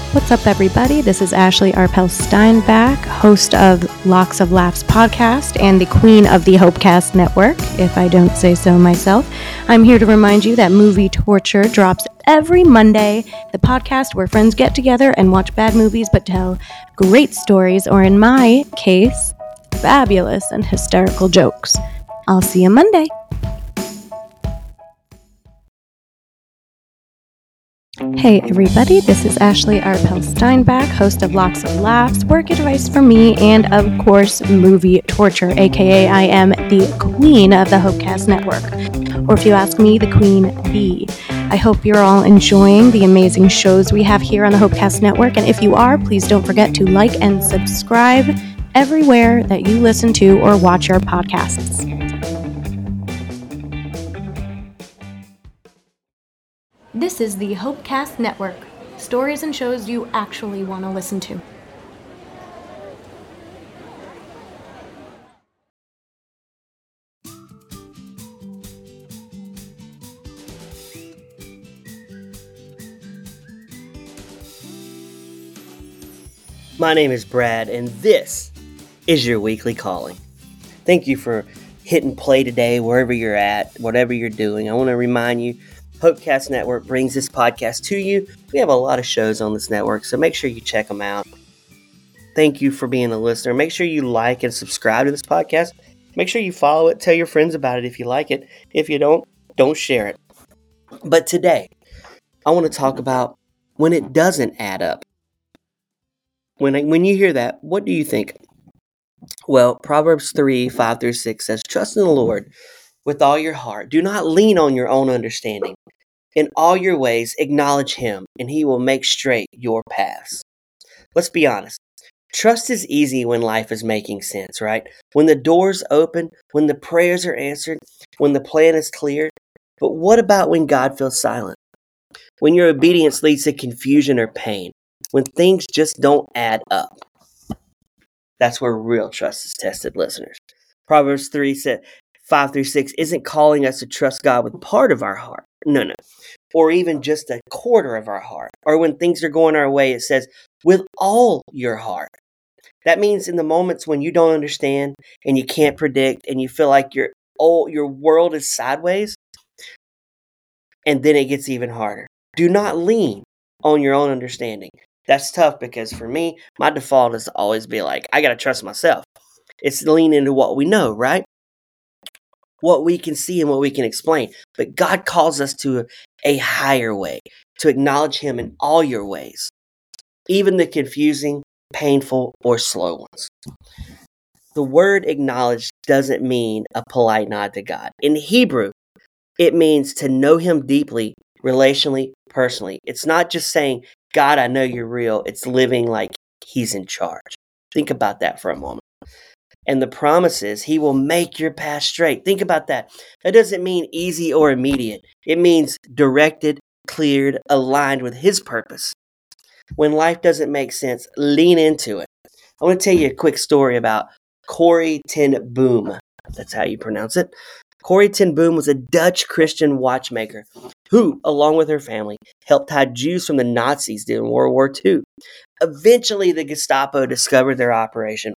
What's up, everybody? This is Ashley Arpel Steinbach, host of Locks of Laughs podcast and the queen of the Hopecast Network, if I don't say so myself. I'm here to remind you that Movie Torture drops every Monday, the podcast where friends get together and watch bad movies but tell great stories, or in my case, fabulous and hysterical jokes. I'll see you Monday. Hey everybody, this is Ashley Arpel Steinbach, host of Locks of Laughs, work advice for me, and of course, Movie Torture, aka I am the queen of the Hopecast Network, or if you ask me, the queen bee. I hope you're all enjoying the amazing shows we have here on the Hopecast Network, and if you are, please don't forget to like and subscribe everywhere that you listen to or watch your podcasts. This is the Hopecast Network. Stories and shows you actually want to listen to. My name is Brad, and this is your weekly calling. Thank you for hitting play today, wherever you're at, whatever you're doing. I want to remind you, Hopecast Network brings this podcast to you. We have a lot of shows on this network, so make sure you check them out. Thank you for being a listener. Make sure you like and subscribe to this podcast. Make sure you follow it. Tell your friends about it if you like it. If you don't share it. But today, I want to talk about when it doesn't add up. When you hear that, what do you think? Well, Proverbs 3, 5 through 6 says, "Trust in the Lord with all your heart. Do not lean on your own understanding. In all your ways, acknowledge Him, and He will make straight your paths." Let's be honest. Trust is easy when life is making sense, right? When the doors open, when the prayers are answered, when the plan is clear. But what about when God feels silent? When your obedience leads to confusion or pain? When things just don't add up? That's where real trust is tested, listeners. Proverbs 3 said, 5 through 6 isn't calling us to trust God with part of our heart. No. Or even just a quarter of our heart. Or when things are going our way, it says, with all your heart. That means in the moments when you don't understand and you can't predict and you feel like your world is sideways, and then it gets even harder. Do not lean on your own understanding. That's tough because for me, my default is to always be like, I got to trust myself. It's lean into what we know, right? What we can see and what we can explain. But God calls us to a higher way, to acknowledge Him in all your ways, even the confusing, painful, or slow ones. The word acknowledge doesn't mean a polite nod to God. In Hebrew, it means to know Him deeply, relationally, personally. It's not just saying, God, I know you're real. It's living like He's in charge. Think about that for a moment. And the promise is He will make your path straight. Think about that. That doesn't mean easy or immediate. It means directed, cleared, aligned with His purpose. When life doesn't make sense, lean into it. I want to tell you a quick story about Corrie ten Boom. That's how you pronounce it. Corrie ten Boom was a Dutch Christian watchmaker who, along with her family, helped hide Jews from the Nazis during World War II. Eventually, the Gestapo discovered their operation.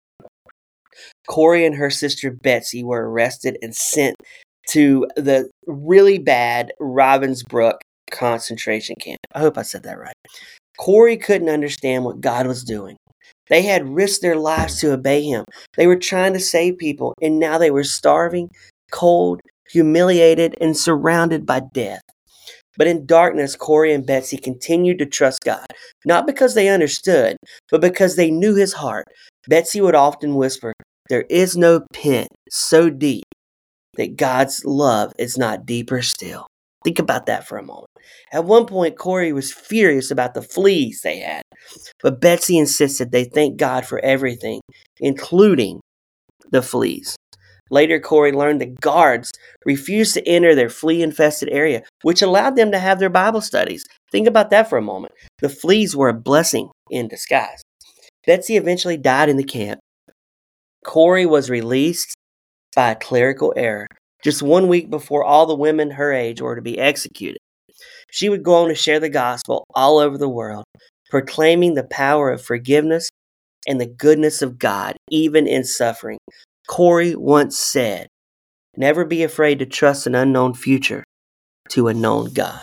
Corrie and her sister Betsy were arrested and sent to the really bad Ravensbrück concentration camp. I hope I said that right. Corrie couldn't understand what God was doing. They had risked their lives to obey Him. They were trying to save people, and now they were starving, cold, humiliated, and surrounded by death. But in darkness, Corrie and Betsy continued to trust God, not because they understood, but because they knew His heart. Betsy would often whisper, "There is no pit so deep that God's love is not deeper still." Think about that for a moment. At one point, Corrie was furious about the fleas they had, but Betsy insisted they thank God for everything, including the fleas. Later, Corrie learned that guards refused to enter their flea-infested area, which allowed them to have their Bible studies. Think about that for a moment. The fleas were a blessing in disguise. Betsy eventually died in the camp. Corrie was released by a clerical error just 1 week before all the women her age were to be executed. She would go on to share the gospel all over the world. proclaiming the power of forgiveness and the goodness of God, even in suffering. Corey once said, "Never be afraid to trust an unknown future to a known God."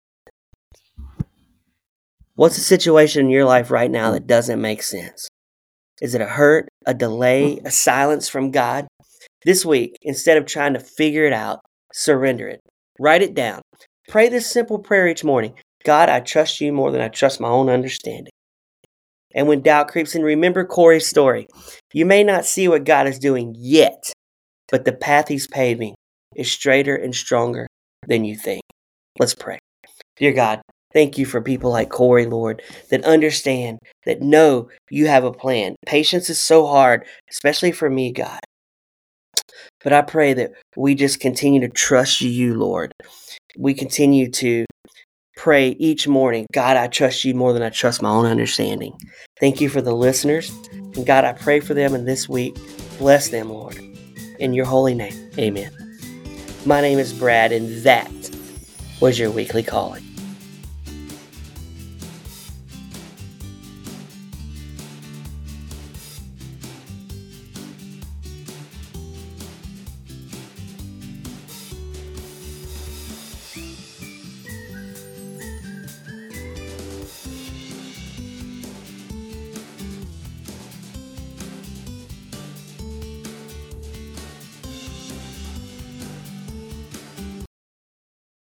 What's the situation in your life right now that doesn't make sense? Is it a hurt, a delay, a silence from God? This week, instead of trying to figure it out, surrender it. Write it down. Pray this simple prayer each morning. God, I trust you more than I trust my own understanding. And when doubt creeps in, remember Corey's story. You may not see what God is doing yet, but the path he's paving is straighter and stronger than you think. Let's pray. Dear God, thank you for people like Corey, Lord, that understand, that know you have a plan. Patience is so hard, especially for me, God. But I pray that we just continue to trust you, Lord. We continue to pray each morning, God, I trust you more than I trust my own understanding. Thank you for the listeners. And God, I pray for them in this week. Bless them, Lord. In your holy name, amen. My name is Brad, and that was your weekly calling.